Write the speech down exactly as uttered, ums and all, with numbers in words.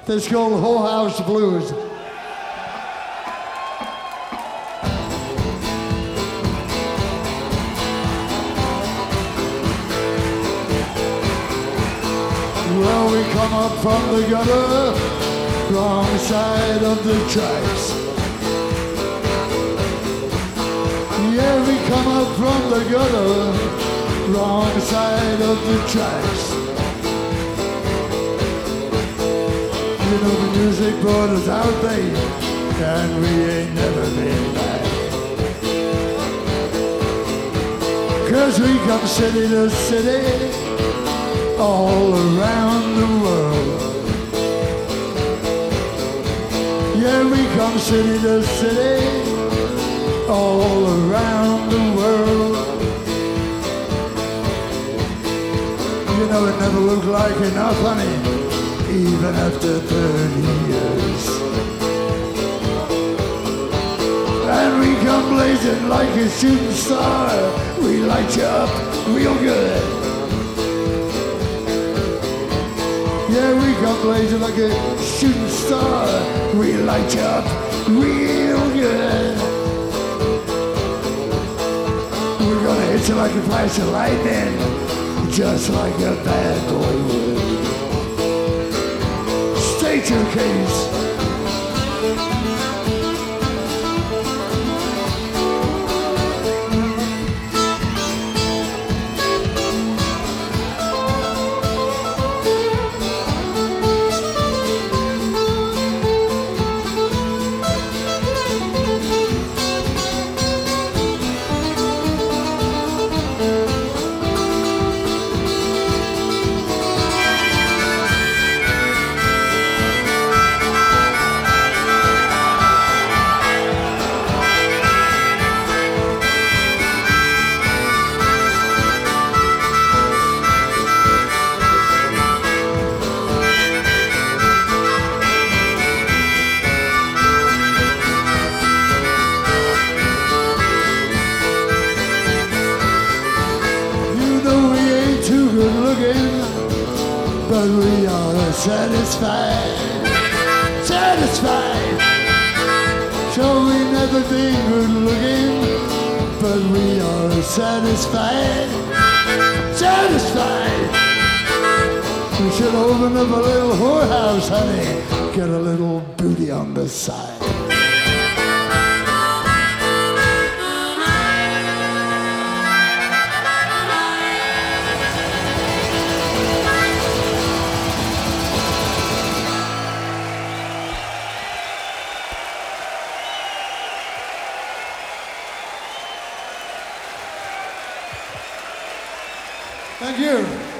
That's called Whole House Blues. Well, we come up from the gutter, wrong side of the tracks. Yeah, we come up from the gutter, wrong side of the tracks. You know the music brought us out there, and we ain't never been back. Cause we come city to city, all around the world. Yeah, we come city to city, all around the world. You know it never looked like enough, honey, even after thirty years. And we come blazing like a shooting star. We light you up real good. Yeah, we come blazing like a shooting star. We light you up real good. We're gonna hit you like a flash of lightning, just like a bad boy would. State your case. But we are satisfied, satisfied. So we never been good looking, but we are satisfied, satisfied. We should open up a little whorehouse, honey, get a little booty on the side. Thank you.